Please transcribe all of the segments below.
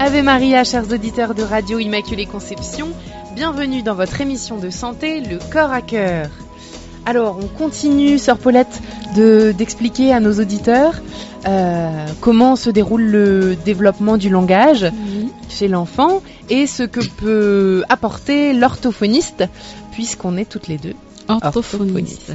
Ave Maria, chers auditeurs de Radio Immaculée Conception, bienvenue dans votre émission de santé, le corps à cœur. Alors, on continue, Sœur Paulette, d'expliquer à nos auditeurs comment se déroule le développement du langage chez l'enfant et ce que peut apporter l'orthophoniste, puisqu'on est toutes les deux orthophonistes.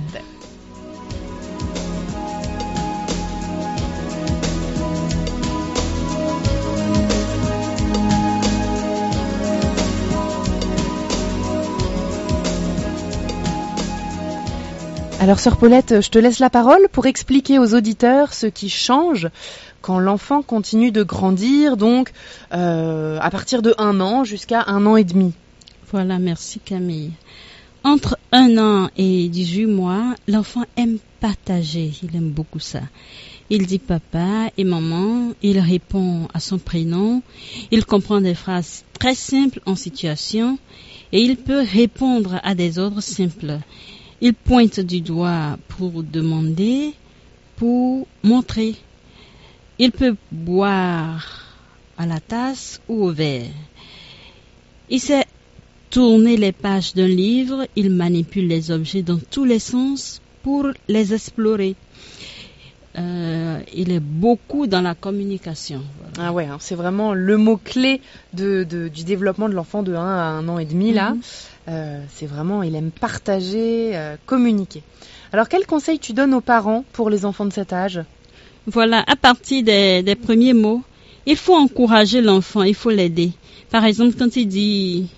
Alors, Sœur Paulette, je te laisse la parole pour expliquer aux auditeurs ce qui change quand l'enfant continue de grandir, donc à partir de 1 an jusqu'à 1 an et demi. Voilà, merci Camille. Entre 1 an et 18 mois, l'enfant aime partager, il aime beaucoup ça. Il dit papa et maman, il répond à son prénom, il comprend des phrases très simples en situation et il peut répondre à des ordres simples. Il pointe du doigt pour demander, pour montrer. Il peut boire à la tasse ou au verre. Il sait tourner les pages d'un livre, il manipule les objets dans tous les sens pour les explorer. Il est beaucoup dans la communication. Voilà. Ah ouais, c'est vraiment le mot-clé du développement de l'enfant de 1 à 1 an et demi, là. C'est vraiment, il aime partager, communiquer. Alors, quel conseil tu donnes aux parents pour les enfants de cet âge ? Voilà, à partir des premiers mots, il faut encourager l'enfant, il faut l'aider. Par exemple, quand il dit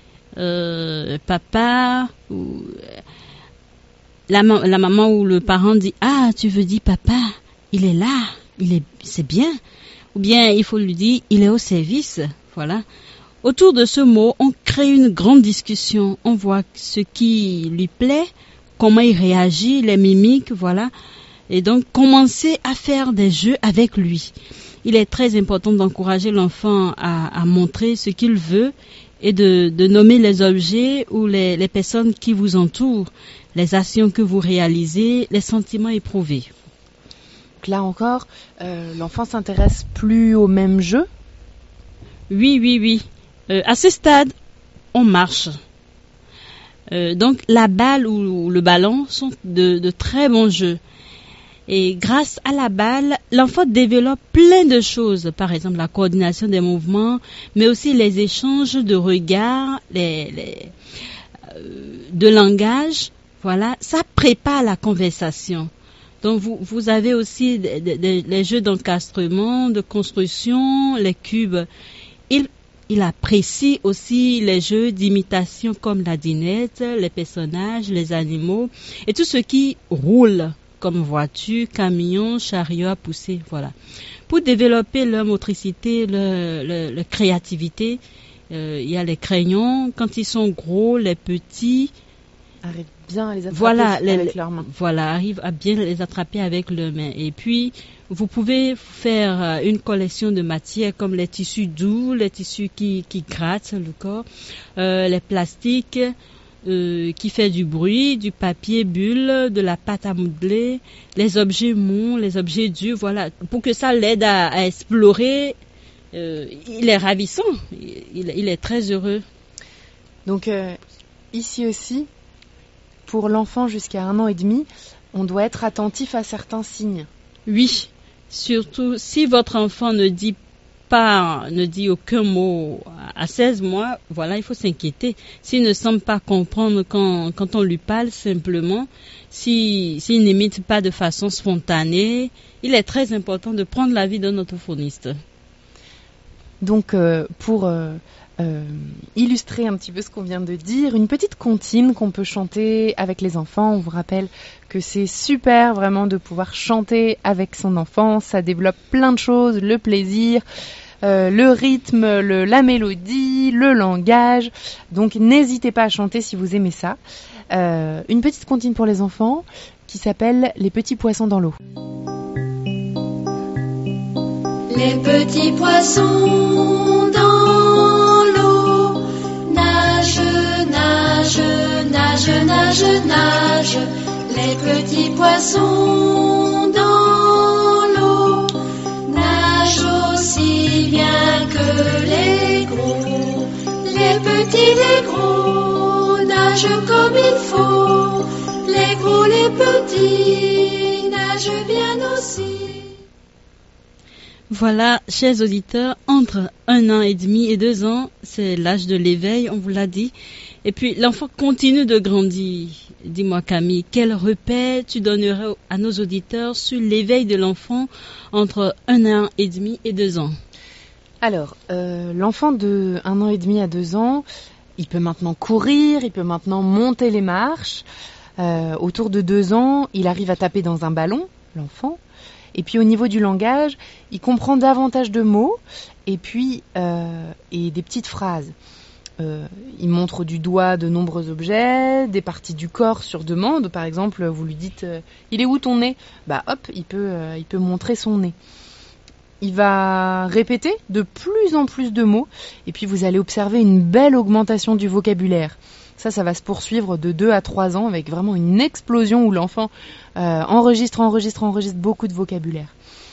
papa, ou la maman ou le parent dit « Ah, tu veux dire papa, il est là, c'est bien ». Ou bien il faut lui dire « Il est au service ». Voilà. Autour de ce mot, on crée une grande discussion. On voit ce qui lui plaît, comment il réagit, les mimiques, voilà. Et donc, commencer à faire des jeux avec lui. Il est très important d'encourager l'enfant à montrer ce qu'il veut et de nommer les objets ou les personnes qui vous entourent, les actions que vous réalisez, les sentiments éprouvés. Donc là encore, l'enfant s'intéresse plus au même jeu ? Oui. À ce stade, on marche. Donc la balle ou le ballon sont de très bons jeux. Et grâce à la balle, l'enfant développe plein de choses. Par exemple, la coordination des mouvements, mais aussi les échanges de regards, de langage. Voilà, ça prépare la conversation. Donc vous avez aussi les jeux d'encastrement, de construction, les cubes. Il apprécie aussi les jeux d'imitation comme la dinette, les personnages, les animaux et tout ce qui roule comme voiture, camion, chariot à pousser, voilà. Pour développer leur motricité, leur créativité, il y a les crayons. Quand ils sont gros, les petits arrivent bien à les attraper avec leurs mains. Voilà, arrivent à bien les attraper avec leurs mains. Et puis, vous pouvez faire une collection de matières comme les tissus doux, les tissus qui grattent le corps, les plastiques qui fait du bruit, du papier bulle, de la pâte à modeler, les objets mous, les objets durs, voilà, pour que ça l'aide à explorer. Il est ravissant, il est très heureux. Donc, ici aussi, pour l'enfant jusqu'à 1 an et demi, on doit être attentif à certains signes. Oui, surtout si votre enfant ne dit aucun mot à 16 mois, voilà, il faut s'inquiéter. S'il ne semble pas comprendre quand on lui parle simplement, s'il n'imite pas de façon spontanée, il est très important de prendre l'avis d'un orthophoniste. Donc, pour illustrer un petit peu ce qu'on vient de dire, une petite comptine qu'on peut chanter avec les enfants. On vous rappelle que c'est super vraiment de pouvoir chanter avec son enfant. Ça développe plein de choses, le plaisir, le rythme, la mélodie, le langage. Donc n'hésitez pas à chanter si vous aimez ça. Une petite comptine pour les enfants qui s'appelle Les petits poissons dans l'eau. Les petits poissons dans l'eau nagent, nagent, nagent, nagent, nagent. Les petits poissons dans l'eau nagent aussi bien que petits, les gros nagent comme il faut. Les gros, les petits nagent bien aussi. Voilà, chers auditeurs, entre 1 an et demi et 2 ans, c'est l'âge de l'éveil, on vous l'a dit. Et puis, l'enfant continue de grandir. Dis-moi, Camille, quel repère tu donnerais à nos auditeurs sur l'éveil de l'enfant entre 1 an et demi et 2 ans? Alors, l'enfant de 1 an et demi à 2 ans, il peut maintenant courir, il peut maintenant monter les marches. Autour de 2 ans, il arrive à taper dans un ballon, l'enfant. Et puis au niveau du langage, il comprend davantage de mots et puis et des petites phrases. Il montre du doigt de nombreux objets, des parties du corps sur demande. Par exemple, vous lui dites il est où ton nez ? Bah hop, il peut montrer son nez. Il va répéter de plus en plus de mots et puis vous allez observer une belle augmentation du vocabulaire. Ça va se poursuivre de 2 à 3 ans avec vraiment une explosion où l'enfant enregistre beaucoup de vocabulaire.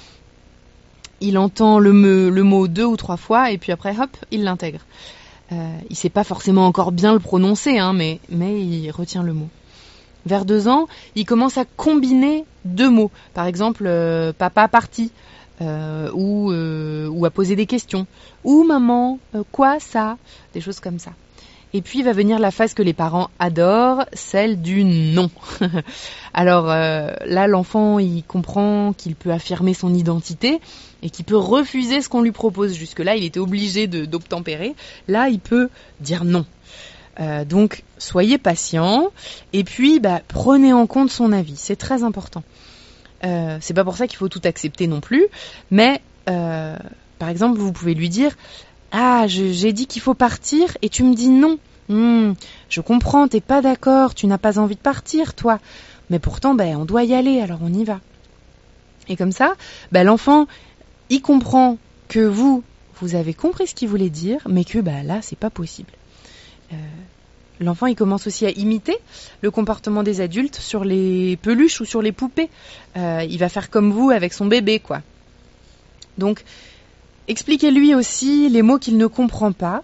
Il entend le mot 2 ou 3 fois et puis après, hop, il l'intègre. Il sait pas forcément encore bien le prononcer, hein, mais il retient le mot. Vers 2 ans, il commence à combiner 2 mots. Par exemple, papa parti, ou à poser des questions. Ou maman, quoi ça ? Des choses comme ça. Et puis va venir la phase que les parents adorent, celle du non. Alors là, l'enfant, il comprend qu'il peut affirmer son identité et qu'il peut refuser ce qu'on lui propose. Jusque-là, il était obligé d'obtempérer. Là, il peut dire non. Donc, soyez patient et puis prenez en compte son avis. C'est très important. C'est pas pour ça qu'il faut tout accepter non plus, mais par exemple, vous pouvez lui dire « Ah, j'ai dit qu'il faut partir et tu me dis non. Je comprends, t'es pas d'accord, tu n'as pas envie de partir, toi. Mais pourtant, on doit y aller, alors on y va. » Et comme ça, l'enfant, il comprend que vous avez compris ce qu'il voulait dire, mais que là, c'est pas possible. L'enfant, il commence aussi à imiter le comportement des adultes sur les peluches ou sur les poupées. Il va faire comme vous avec son bébé, quoi. Donc, expliquez-lui aussi les mots qu'il ne comprend pas.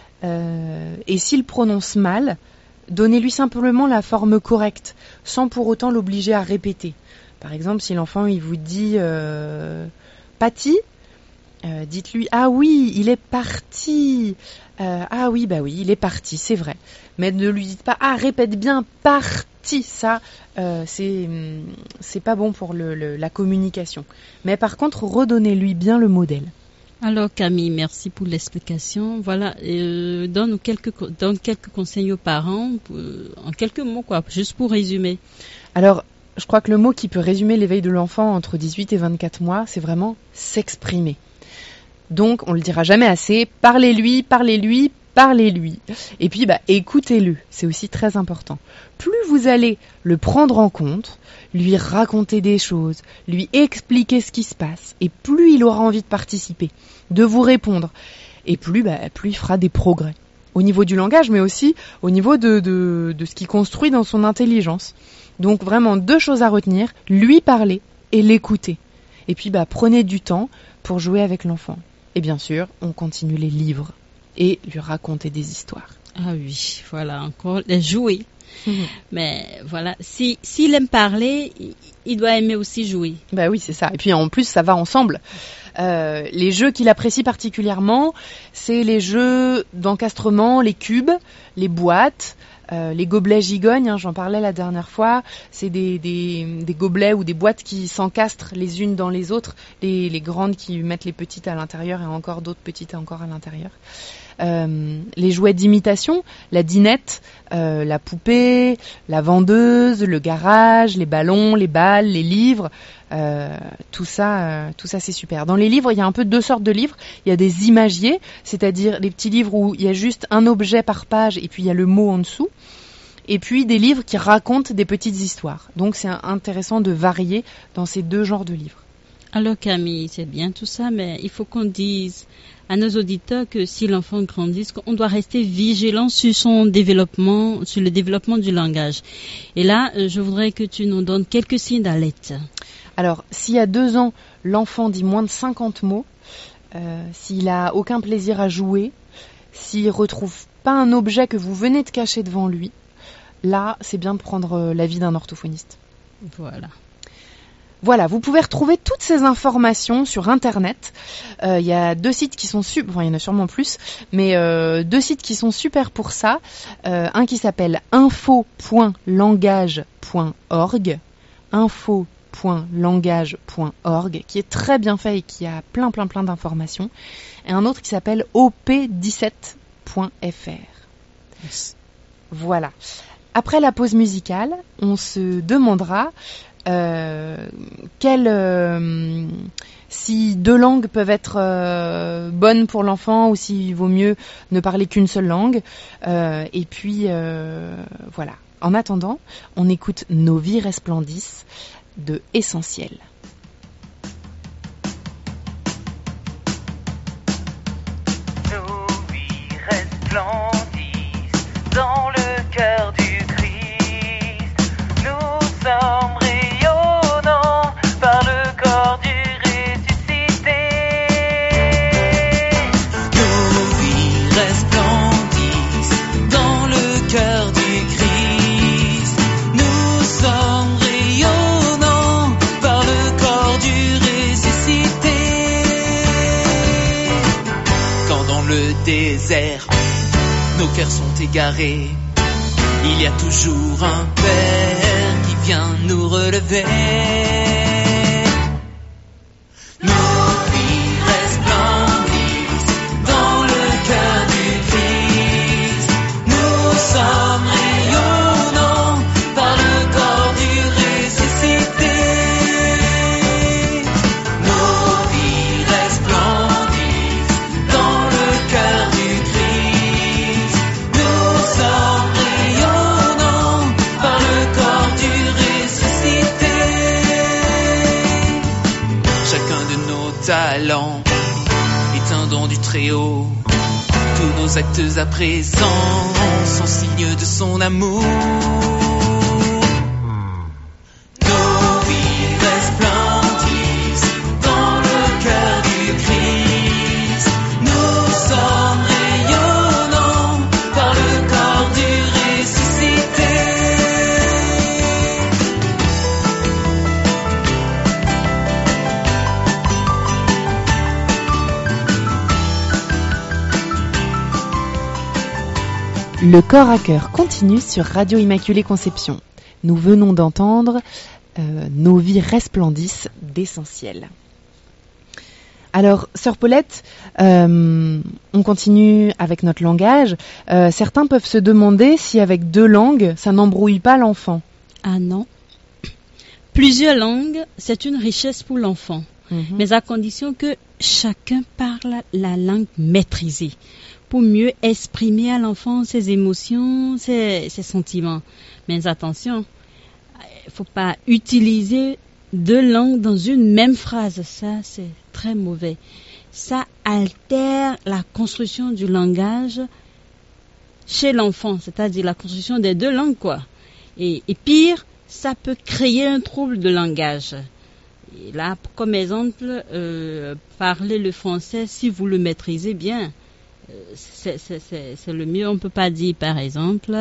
Et s'il prononce mal, donnez-lui simplement la forme correcte, sans pour autant l'obliger à répéter. Par exemple, si l'enfant il vous dit Pati, dites-lui ah oui, il est parti. Ah oui, oui, il est parti, c'est vrai. Mais ne lui dites pas ah répète bien parti. Ça, c'est pas bon pour la communication. Mais par contre, redonnez-lui bien le modèle. Alors Camille, merci pour l'explication. Voilà, donne quelques conseils aux parents, en quelques mots, juste pour résumer. Alors, je crois que le mot qui peut résumer l'éveil de l'enfant entre 18 et 24 mois, c'est vraiment s'exprimer. Donc, on le dira jamais assez, parlez-lui. Et puis, écoutez-le, c'est aussi très important. Plus vous allez le prendre en compte, lui raconter des choses, lui expliquer ce qui se passe, et plus il aura envie de participer, de vous répondre, et plus il fera des progrès. Au niveau du langage, mais aussi au niveau de ce qu'il construit dans son intelligence. Donc vraiment 2 choses à retenir, lui parler et l'écouter. Et puis prenez du temps pour jouer avec l'enfant. Et bien sûr, on continue les livres et lui raconter des histoires. Ah oui, voilà, encore les jouer. Mais voilà, s'il aime parler, il doit aimer aussi jouer. Oui, c'est ça. Et puis en plus, ça va ensemble. Les jeux qu'il apprécie particulièrement, c'est les jeux d'encastrement, les cubes, les boîtes, les gobelets gigognes, j'en parlais la dernière fois. C'est des gobelets ou des boîtes qui s'encastrent les unes dans les autres, les grandes qui mettent les petites à l'intérieur et encore d'autres petites encore à l'intérieur. Les jouets d'imitation, la dinette, la poupée, la vendeuse, le garage, les ballons, les balles, les livres, tout ça c'est super. Dans les livres, il y a un peu 2 sortes de livres. Il y a des imagiers, c'est-à-dire les petits livres où il y a juste un objet par page et puis il y a le mot en dessous. Et puis des livres qui racontent des petites histoires. Donc c'est intéressant de varier dans ces 2 genres de livres. Alors Camille, c'est bien tout ça, mais il faut qu'on dise à nos auditeurs que si l'enfant grandit, on doit rester vigilant sur son développement, sur le développement du langage. Et là, je voudrais que tu nous donnes quelques signes d'alerte. Alors, s'il y a 2 ans, l'enfant dit moins de 50 mots, s'il a aucun plaisir à jouer, s'il retrouve pas un objet que vous venez de cacher devant lui, là, c'est bien de prendre l'avis d'un orthophoniste. Voilà, vous pouvez retrouver toutes ces informations sur Internet. Il y a 2 sites qui sont super, enfin il y en a sûrement plus, mais 2 sites qui sont super pour ça. Un qui s'appelle info.langage.org, info.langage.org, qui est très bien fait et qui a plein d'informations. Et un autre qui s'appelle op17.fr. Yes. Voilà. Après la pause musicale, on se demandera si 2 langues peuvent être bonnes pour l'enfant ou s'il vaut mieux ne parler qu'une seule langue. Et puis, voilà. En attendant, on écoute Nos vies resplendissent de Essentiel. Nos vies resplendissent dans le cœur du Christ. Nous sommes rayonnants par le corps du ressuscité. Nos vies resplendissent dans le cœur du Christ. Nous sommes rayonnants par le corps du ressuscité. Quand dans le désert nos cœurs sont égarés, il y a toujours un Père qui vient nous relever. Nos vies resplendissent dans le cœur du Christ. Nous sommes rayonnants par le corps du ressuscité. Nos vies resplendissent dans le cœur du Christ. Nous sommes rayonnants par le corps du ressuscité. Chacun de nos talents est un don du Très-Haut. Tous nos actes à présent sont signes de son amour. Nos vies resplendissent dans le cœur du Christ. Nous sommes rayonnants par le corps du ressuscité. Le corps à cœur continue sur Radio Immaculée Conception. Nous venons d'entendre Nos vies resplendissent d'Essentiel. Alors, Sœur Paulette, on continue avec notre langage. Certains peuvent se demander si avec 2 langues, ça n'embrouille pas l'enfant. Ah non. Plusieurs langues, c'est une richesse pour l'enfant, mais à condition que chacun parle la langue maîtrisée pour mieux exprimer à l'enfant ses émotions, ses sentiments. Mais attention, il ne faut pas utiliser 2 langues dans une même phrase. Ça, c'est très mauvais. Ça altère la construction du langage chez l'enfant, c'est-à-dire la construction des 2 langues, quoi. Et pire, ça peut créer un trouble de langage. Et là, comme exemple, parler le français, si vous le maîtrisez bien, c'est le mieux. On ne peut pas dire, par exemple,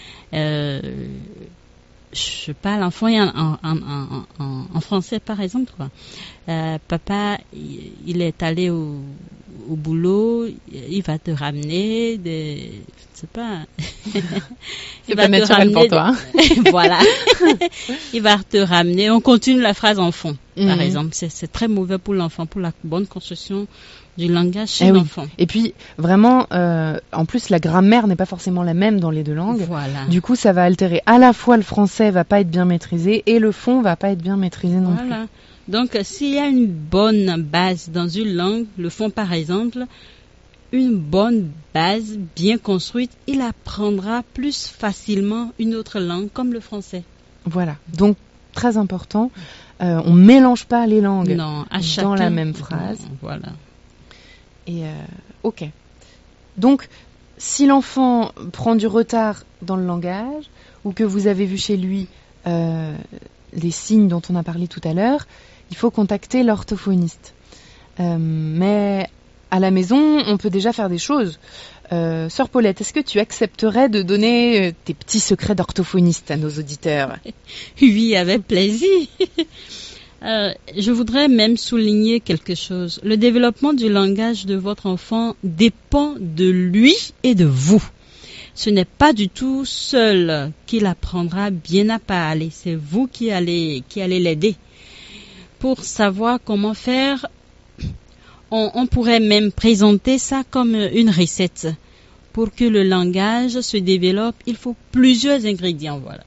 je parle en français, par exemple, quoi. Papa, il est allé au boulot, il va te ramener des... Je sais pas. C'est pas naturel pour toi. Voilà. Il va te ramener. On continue la phrase en fond, par exemple. C'est très mauvais pour l'enfant, pour la bonne construction du langage chez l'enfant. Oui. Et puis, vraiment, en plus, la grammaire n'est pas forcément la même dans les 2 langues. Voilà. Du coup, ça va altérer. À la fois, le français va pas être bien maîtrisé et le fond va pas être bien maîtrisé non plus. Donc, s'il y a une bonne base dans une langue, le fond, par exemple, une bonne base bien construite, il apprendra plus facilement une autre langue, comme le français. Voilà. Donc, très important, on mélange pas les langues dans la même phrase. Non, voilà. Et ok. Donc, si l'enfant prend du retard dans le langage, ou que vous avez vu chez lui les signes dont on a parlé tout à l'heure, il faut contacter l'orthophoniste. Mais à la maison, on peut déjà faire des choses. Sœur Paulette, est-ce que tu accepterais de donner tes petits secrets d'orthophoniste à nos auditeurs? Oui, avec plaisir. Je voudrais même souligner quelque chose. Le développement du langage de votre enfant dépend de lui et de vous. Ce n'est pas du tout seul qu'il apprendra bien à parler. C'est vous qui allez l'aider. Pour savoir comment faire, on pourrait même présenter ça comme une recette. Pour que le langage se développe, il faut plusieurs ingrédients. Voilà.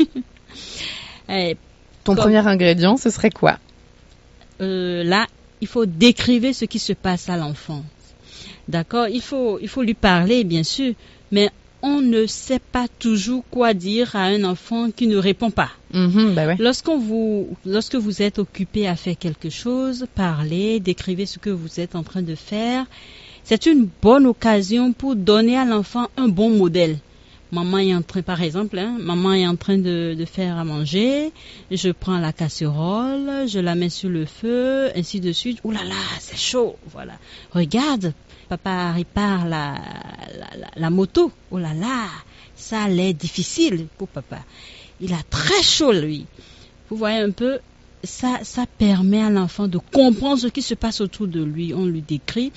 Ton premier ingrédient, ce serait quoi? Là, il faut décrire ce qui se passe à l'enfant. D'accord? Il faut lui parler, bien sûr, mais on ne sait pas toujours quoi dire à un enfant qui ne répond pas. Bah ouais. Lorsque vous êtes occupé à faire quelque chose, parlez, décrivez ce que vous êtes en train de faire. C'est une bonne occasion pour donner à l'enfant un bon modèle. Maman est en train, par exemple, maman est en train de faire à manger. Je prends la casserole, je la mets sur le feu, ainsi de suite. Ouh là là, c'est chaud, voilà. Regarde, papa répare la moto. Oh là là, ça allait difficile pour papa. Il a très chaud, lui. Vous voyez un peu, ça permet à l'enfant de comprendre ce qui se passe autour de lui. On lui décrit.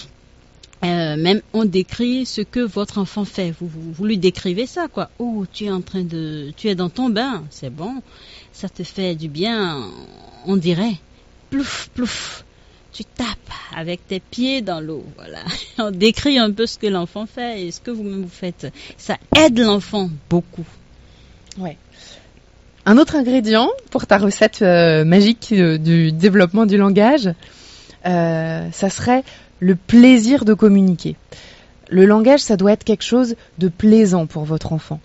Même on décrit ce que votre enfant fait. Vous lui décrivez ça, quoi. Oh, tu es dans ton bain, c'est bon. Ça te fait du bien, on dirait. Plouf, plouf. Tu tapes avec tes pieds dans l'eau, voilà. On décrit un peu ce que l'enfant fait et ce que vous-même vous faites. Ça aide l'enfant beaucoup. Ouais. Un autre ingrédient pour ta recette magique du développement du langage, ça serait le plaisir de communiquer. Le langage, ça doit être quelque chose de plaisant pour votre enfant.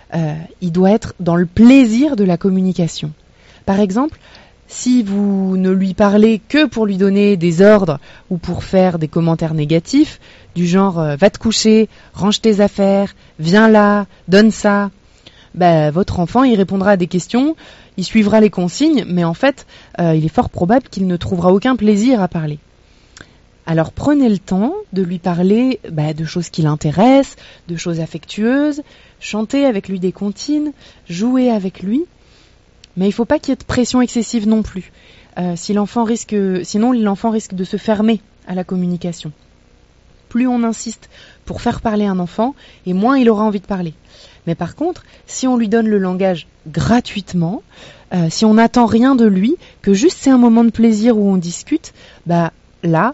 Il doit être dans le plaisir de la communication. Par exemple, si vous ne lui parlez que pour lui donner des ordres ou pour faire des commentaires négatifs, du genre va te coucher, range tes affaires, viens là, donne ça, votre enfant il répondra à des questions, il suivra les consignes, mais en fait, il est fort probable qu'il ne trouvera aucun plaisir à parler. Alors prenez le temps de lui parler de choses qui l'intéressent, de choses affectueuses, chantez avec lui des comptines, jouez avec lui. Mais il ne faut pas qu'il y ait de pression excessive non plus. Sinon l'enfant risque de se fermer à la communication. Plus on insiste pour faire parler un enfant, et moins il aura envie de parler. Mais par contre, si on lui donne le langage gratuitement, si on n'attend rien de lui, que juste c'est un moment de plaisir où on discute, là,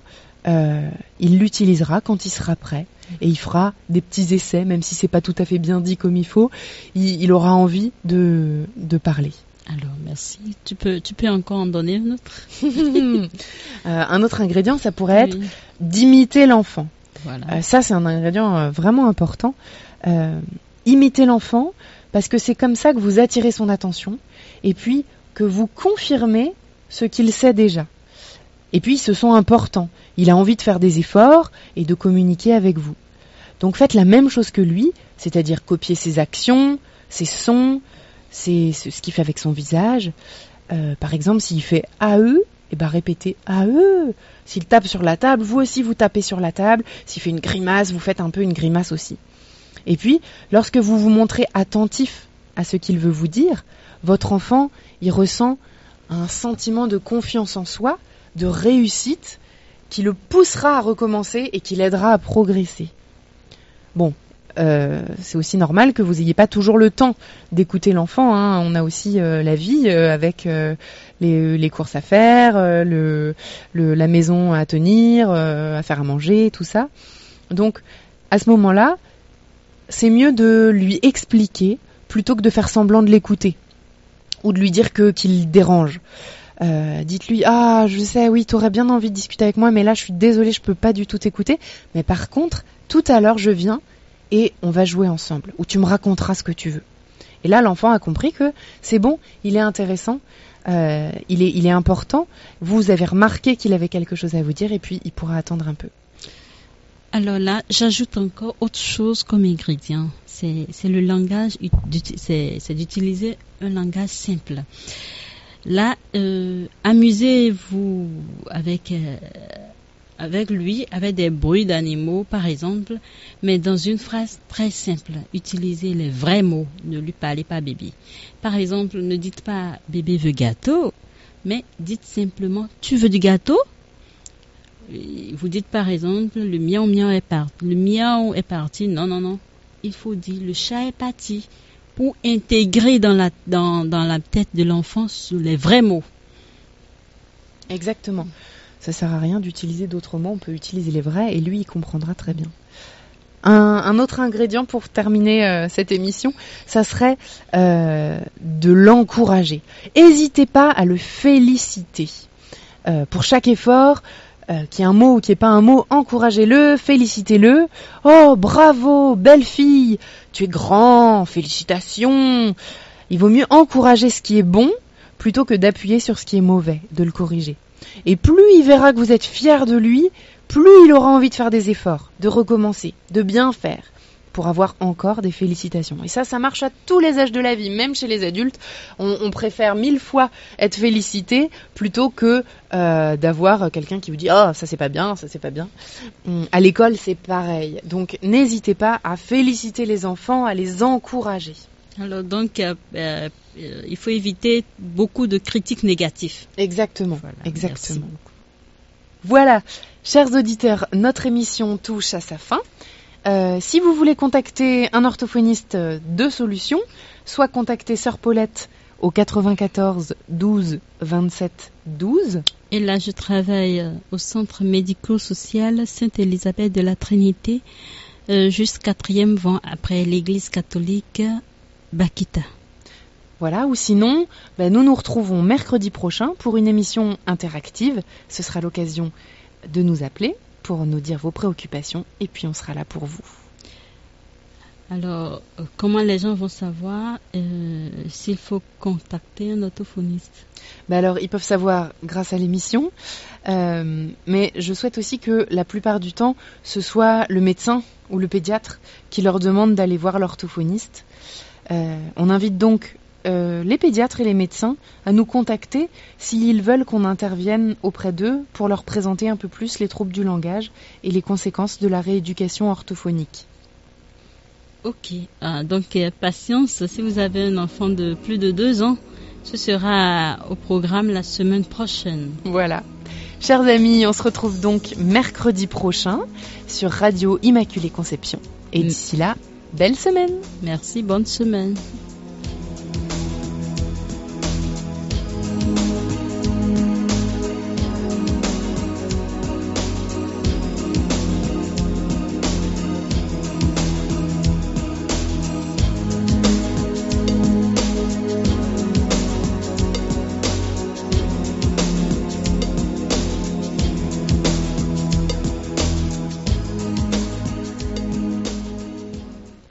il l'utilisera quand il sera prêt. Et il fera des petits essais, même si c'est pas tout à fait bien dit comme il faut, il aura envie de parler. Alors, merci. Tu peux encore en donner un autre? Un autre ingrédient, ça pourrait être d'imiter l'enfant. Voilà. Ça, c'est un ingrédient vraiment important. Imiter l'enfant, parce que c'est comme ça que vous attirez son attention, et puis que vous confirmez ce qu'il sait déjà. Et puis, ils se sont importants. Il a envie de faire des efforts et de communiquer avec vous. Donc, faites la même chose que lui, c'est-à-dire copier ses actions, ses sons, c'est ce qu'il fait avec son visage. Par exemple, s'il fait AE, répétez AE. S'il tape sur la table, vous aussi vous tapez sur la table. S'il fait une grimace, vous faites un peu une grimace aussi. Et puis, lorsque vous vous montrez attentif à ce qu'il veut vous dire, votre enfant, il ressent un sentiment de confiance en soi, de réussite, qui le poussera à recommencer et qui l'aidera à progresser. Bon. C'est aussi normal que vous n'ayez pas toujours le temps d'écouter l'enfant. On a aussi la vie avec les courses à faire, la maison à tenir, à faire à manger, tout ça. Donc, à ce moment-là, c'est mieux de lui expliquer plutôt que de faire semblant de l'écouter ou de lui dire qu'il dérange. Dites-lui, je sais, oui, t'aurais bien envie de discuter avec moi, mais là, je suis désolée, je peux pas du tout t'écouter. Mais par contre, tout à l'heure, je viens et on va jouer ensemble, ou tu me raconteras ce que tu veux. Et là, l'enfant a compris que c'est bon, il est intéressant, il est important, vous avez remarqué qu'il avait quelque chose à vous dire, et puis il pourra attendre un peu. Alors là, j'ajoute encore autre chose comme ingrédient. C'est le langage, c'est d'utiliser un langage simple. Là, amusez-vous avec avec lui, avec des bruits d'animaux, par exemple, mais dans une phrase très simple. Utilisez les vrais mots, ne lui parlez pas bébé. Par exemple, ne dites pas « bébé veut gâteau », mais dites simplement « tu veux du gâteau ?» Vous dites par exemple « le miaou miaou est parti ». Le miaou est parti, non. Il faut dire « le chat est parti » pour intégrer dans la tête de l'enfant les vrais mots. Exactement. Ça sert à rien d'utiliser d'autres mots, on peut utiliser les vrais et lui il comprendra très bien. Un autre ingrédient pour terminer cette émission, ça serait de l'encourager. N'hésitez pas à le féliciter. Pour chaque effort, qu'il y ait un mot ou qu'il n'y ait pas un mot, encouragez-le, félicitez-le. Oh, bravo, belle fille, tu es grand, félicitations. Il vaut mieux encourager ce qui est bon plutôt que d'appuyer sur ce qui est mauvais, de le corriger. Et plus il verra que vous êtes fier de lui, plus il aura envie de faire des efforts, de recommencer, de bien faire, pour avoir encore des félicitations. Et ça marche à tous les âges de la vie, même chez les adultes. On préfère 1000 fois être félicité plutôt que d'avoir quelqu'un qui vous dit « Oh, ça c'est pas bien, ça c'est pas bien ». À l'école, c'est pareil. Donc, n'hésitez pas à féliciter les enfants, à les encourager. Alors donc, il faut éviter beaucoup de critiques négatives. Exactement, voilà, exactement. Voilà, chers auditeurs, notre émission touche à sa fin. Si vous voulez contacter un orthophoniste, deux solutions. Soit contacter Sœur Paulette au 94 12 27 12. Et là, je travaille au centre médico-social Sainte-Élisabeth de la Trinité, juste 4e vent après l'église catholique Bakita. Voilà, ou sinon, nous nous retrouvons mercredi prochain pour une émission interactive. Ce sera l'occasion de nous appeler pour nous dire vos préoccupations et puis on sera là pour vous. Alors, comment les gens vont savoir s'il faut contacter un orthophoniste ? Alors, ils peuvent savoir grâce à l'émission, mais je souhaite aussi que la plupart du temps, ce soit le médecin ou le pédiatre qui leur demande d'aller voir l'orthophoniste. On invite donc les pédiatres et les médecins à nous contacter s'ils veulent qu'on intervienne auprès d'eux pour leur présenter un peu plus les troubles du langage et les conséquences de la rééducation orthophonique. Ok, donc patience, si vous avez un enfant de plus de 2 ans, ce sera au programme la semaine prochaine. Voilà. Chers amis, on se retrouve donc mercredi prochain sur Radio Immaculée Conception. Et d'ici là, belle semaine. Merci, bonne semaine.